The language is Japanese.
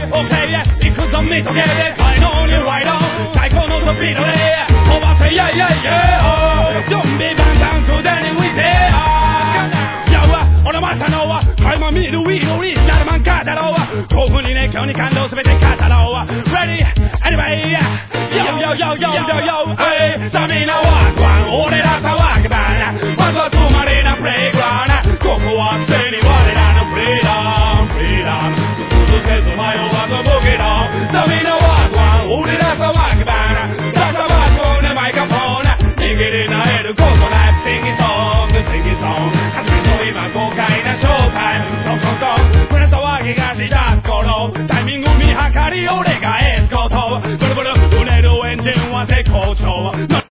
OK 行くぞ見とけでかいのにワイド最高のスピードで飛ばせ準備万端すでに浮いて俺またのは垣間見るウィードリーなる漫画だろう興奮に熱狂に感動すべて語ろう Ready? Anyway Yo yo yo yo yo yo